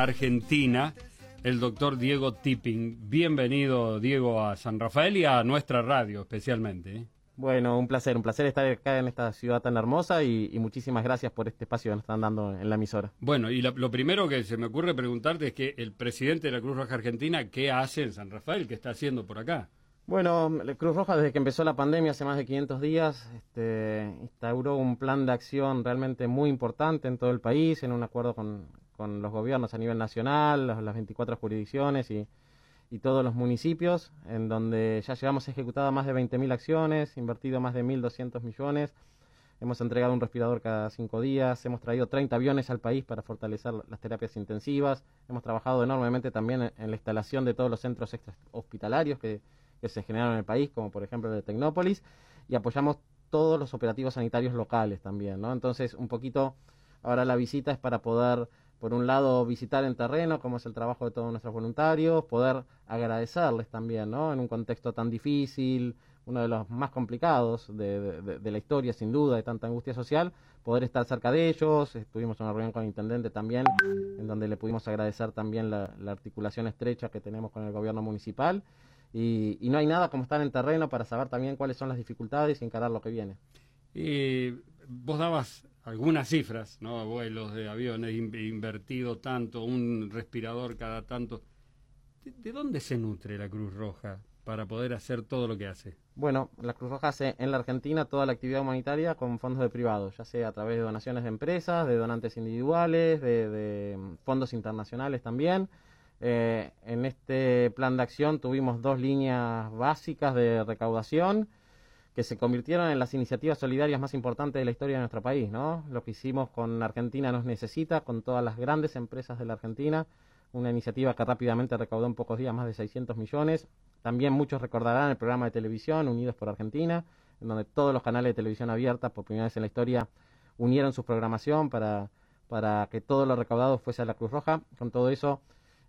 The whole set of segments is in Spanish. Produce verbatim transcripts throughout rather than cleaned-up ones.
Argentina, el doctor Diego Tipping. Bienvenido, Diego, a San Rafael y a nuestra radio especialmente, ¿eh? Bueno, un placer, un placer estar acá en esta ciudad tan hermosa y, y muchísimas gracias por este espacio que nos están dando en la emisora. Bueno, y la, lo primero que se me ocurre preguntarte es que el presidente de la Cruz Roja Argentina, ¿qué hace en San Rafael? ¿Qué está haciendo por acá? Bueno, la Cruz Roja desde que empezó la pandemia hace más de quinientos días este, instauró un plan de acción realmente muy importante en todo el país, en un acuerdo con, con los gobiernos a nivel nacional, las, las veinticuatro jurisdicciones y, y todos los municipios, en donde ya llevamos ejecutado más de veinte mil acciones, invertido más de mil doscientos millones, hemos entregado un respirador cada cinco días, hemos traído treinta aviones al país para fortalecer las terapias intensivas, hemos trabajado enormemente también en, en la instalación de todos los centros extra hospitalarios que que se generaron en el país, como por ejemplo el de Tecnópolis, y apoyamos todos los operativos sanitarios locales también, ¿no? Entonces, un poquito, ahora la visita es para poder, por un lado, visitar en terreno, como es el trabajo de todos nuestros voluntarios, poder agradecerles también, ¿no? En un contexto tan difícil, uno de los más complicados de, de, de la historia, sin duda, de tanta angustia social, poder estar cerca de ellos. Estuvimos en una reunión con el intendente también, en donde le pudimos agradecer también la, la articulación estrecha que tenemos con el gobierno municipal. Y, y no hay nada como estar en terreno para saber también cuáles son las dificultades y encarar lo que viene. Eh, vos dabas algunas cifras, ¿no? Vuelos de aviones, in, invertido tanto, un respirador cada tanto. ¿De, ¿De dónde se nutre la Cruz Roja para poder hacer todo lo que hace? Bueno, la Cruz Roja hace en la Argentina toda la actividad humanitaria con fondos de privados, ya sea a través de donaciones de empresas, de donantes individuales, de, de fondos internacionales también. Eh, en este plan de acción tuvimos dos líneas básicas de recaudación que se convirtieron en las iniciativas solidarias más importantes de la historia de nuestro país, ¿no? Lo que hicimos con Argentina Nos Necesita, con todas las grandes empresas de la Argentina, una iniciativa que rápidamente recaudó en pocos días más de seiscientos millones. También muchos recordarán el programa de televisión Unidos por Argentina, en donde todos los canales de televisión abierta, por primera vez en la historia, unieron su programación para, para que todo lo recaudado fuese a la Cruz Roja. Con todo eso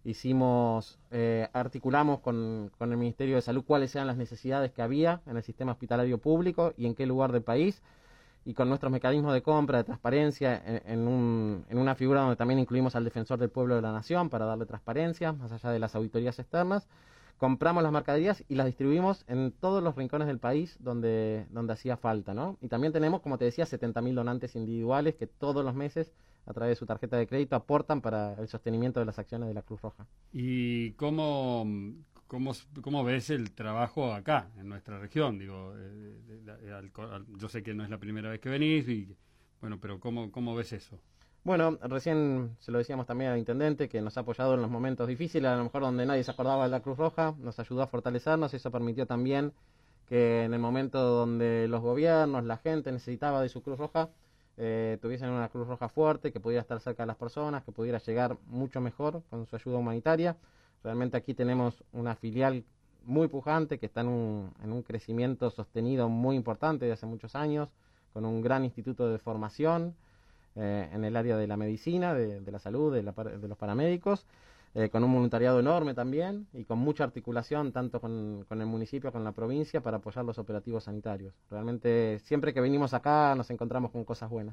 hicimos, eh, articulamos con, con el Ministerio de Salud cuáles eran las necesidades que había en el sistema hospitalario público y en qué lugar del país, y con nuestros mecanismos de compra, de transparencia, en, en, un, en una figura donde también incluimos al Defensor del Pueblo de la Nación para darle transparencia, más allá de las auditorías externas, compramos las mercaderías y las distribuimos en todos los rincones del país donde, donde hacía falta, ¿no? Y también tenemos, como te decía, setenta mil donantes individuales que todos los meses, a través de su tarjeta de crédito, aportan para el sostenimiento de las acciones de la Cruz Roja. ¿Y cómo, cómo, cómo ves el trabajo acá, en nuestra región? Digo, eh, eh, al, al, yo sé que no es la primera vez que venís, y, bueno, pero ¿cómo, cómo ves eso? Bueno, recién se lo decíamos también al intendente, que nos ha apoyado en los momentos difíciles, a lo mejor donde nadie se acordaba de la Cruz Roja, nos ayudó a fortalecernos, y eso permitió también que en el momento donde los gobiernos, la gente necesitaba de su Cruz Roja, eh, tuviesen una Cruz Roja fuerte, que pudiera estar cerca de las personas, que pudiera llegar mucho mejor con su ayuda humanitaria. Realmente aquí tenemos una filial muy pujante, que está en un, en un crecimiento sostenido muy importante de hace muchos años, con un gran instituto de formación, Eh, en el área de la medicina, de, de la salud, de, la, de los paramédicos, eh, con un voluntariado enorme también y con mucha articulación tanto con, con el municipio, con la provincia, para apoyar los operativos sanitarios. Realmente siempre que venimos acá nos encontramos con cosas buenas.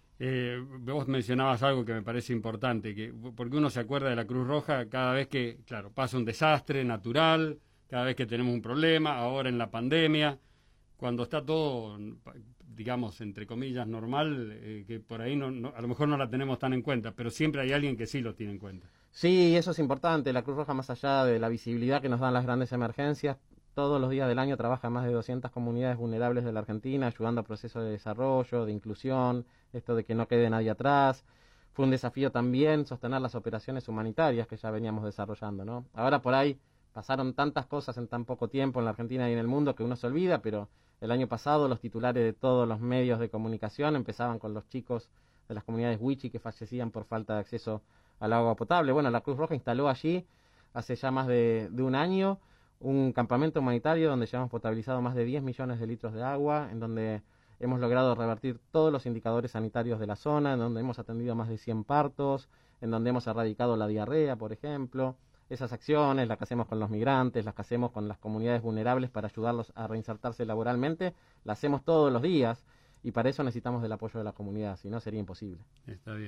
Eh, vos mencionabas algo que me parece importante, que porque uno se acuerda de la Cruz Roja cada vez que, claro, pasa un desastre natural, cada vez que tenemos un problema, ahora en la pandemia, cuando está todo, digamos, entre comillas, normal, eh, que por ahí no, no, a lo mejor no la tenemos tan en cuenta, pero siempre hay alguien que sí lo tiene en cuenta. Sí, eso es importante. La Cruz Roja, más allá de la visibilidad que nos dan las grandes emergencias, todos los días del año trabaja en más de doscientas comunidades vulnerables de la Argentina, ayudando a procesos de desarrollo, de inclusión, esto de que no quede nadie atrás. Fue un desafío también sostener las operaciones humanitarias que ya veníamos desarrollando, ¿no? Ahora por ahí pasaron tantas cosas en tan poco tiempo en la Argentina y en el mundo que uno se olvida, pero el año pasado los titulares de todos los medios de comunicación empezaban con los chicos de las comunidades Wichi que fallecían por falta de acceso al agua potable. Bueno, la Cruz Roja instaló allí, hace ya más de, de un año, un campamento humanitario donde ya hemos potabilizado más de diez millones de litros de agua, en donde hemos logrado revertir todos los indicadores sanitarios de la zona, en donde hemos atendido más de cien partos, en donde hemos erradicado la diarrea, por ejemplo. Esas acciones, las que hacemos con los migrantes, las que hacemos con las comunidades vulnerables para ayudarlos a reinsertarse laboralmente, las hacemos todos los días, y para eso necesitamos del apoyo de la comunidad, si no sería imposible. Está bien.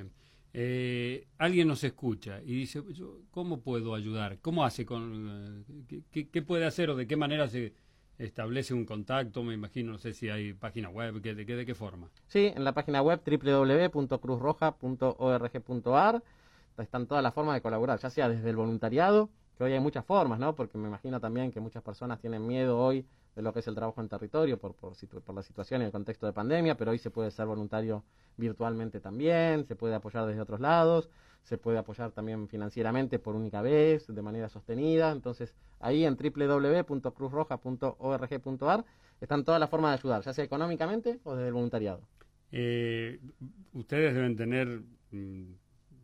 Eh, alguien nos escucha y dice, yo, ¿cómo puedo ayudar? ¿Cómo hace? Con, eh, ¿qué, qué puede hacer o de qué manera se establece un contacto? Me imagino, no sé si hay página web, ¿qué, de, qué, ¿de qué forma? Sí, en la página web doble u doble u doble u punto cruz roja punto org punto a r están todas las formas de colaborar, ya sea desde el voluntariado, que hoy hay muchas formas, ¿no? Porque me imagino también que muchas personas tienen miedo hoy de lo que es el trabajo en territorio por, por, por la situación y el contexto de pandemia, pero hoy se puede ser voluntario virtualmente también, se puede apoyar desde otros lados, se puede apoyar también financieramente por única vez, de manera sostenida. Entonces, ahí en doble u doble u doble u punto cruz roja punto org punto a r están todas las formas de ayudar, ya sea económicamente o desde el voluntariado. Eh, ustedes deben tener, mmm,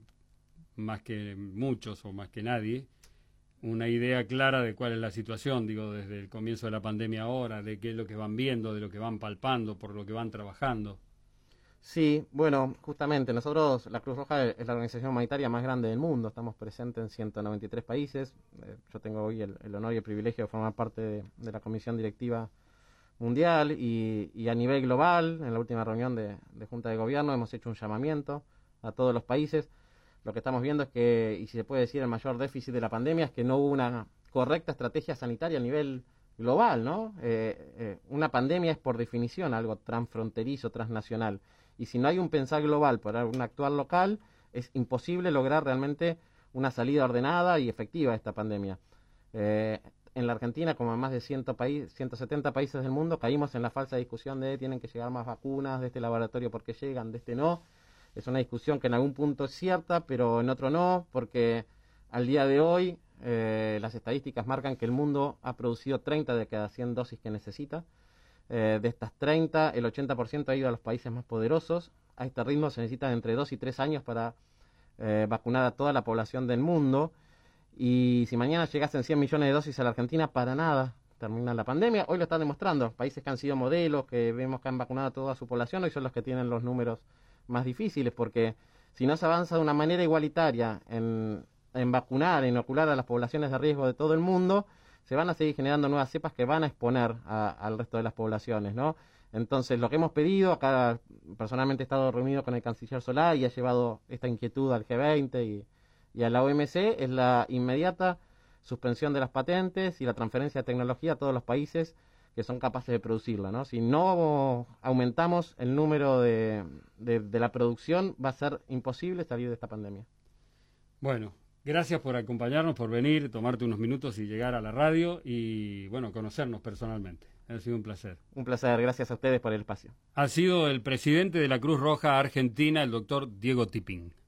más que muchos o más que nadie, una idea clara de cuál es la situación, digo, desde el comienzo de la pandemia ahora, de qué es lo que van viendo, de lo que van palpando, por lo que van trabajando. Sí, bueno, justamente nosotros, la Cruz Roja es la organización humanitaria más grande del mundo, estamos presentes en ciento noventa y tres países, eh, yo tengo hoy el, el honor y el privilegio de formar parte de, de la comisión directiva mundial y, y a nivel global, en la última reunión de, de Junta de Gobierno hemos hecho un llamamiento a todos los países. Lo que estamos viendo es que, y si se puede decir, el mayor déficit de la pandemia es que no hubo una correcta estrategia sanitaria a nivel global, ¿no? Eh, eh, una pandemia es por definición algo transfronterizo, transnacional, y si no hay un pensar global para un actuar local, es imposible lograr realmente una salida ordenada y efectiva de esta pandemia. Eh, en la Argentina, como en más de cien países, ciento setenta países del mundo, caímos en la falsa discusión de tienen que llegar más vacunas, de este laboratorio porque llegan, de este no. Es una discusión que en algún punto es cierta, pero en otro no, porque al día de hoy eh, las estadísticas marcan que el mundo ha producido treinta de cada cien dosis que necesita. Eh, de estas treinta, el ochenta por ciento ha ido a los países más poderosos. A este ritmo se necesitan entre dos y tres años para eh, vacunar a toda la población del mundo. Y si mañana llegasen cien millones de dosis a la Argentina, para nada termina la pandemia. Hoy lo están demostrando. Países que han sido modelos, que vemos que han vacunado a toda su población, hoy son los que tienen los números más difíciles, porque si no se avanza de una manera igualitaria en, en vacunar, en inocular a las poblaciones de riesgo de todo el mundo, se van a seguir generando nuevas cepas que van a exponer a, al resto de las poblaciones, ¿no? Entonces, lo que hemos pedido, acá personalmente he estado reunido con el canciller Solá y ha llevado esta inquietud al G veinte y, y a la O M C, es la inmediata suspensión de las patentes y la transferencia de tecnología a todos los países que son capaces de producirla, ¿no? Si no aumentamos el número de, de, de la producción, va a ser imposible salir de esta pandemia. Bueno, gracias por acompañarnos, por venir, tomarte unos minutos y llegar a la radio y, bueno, conocernos personalmente. Ha sido un placer. Un placer, gracias a ustedes por el espacio. Ha sido el presidente de la Cruz Roja Argentina, el doctor Diego Tipín.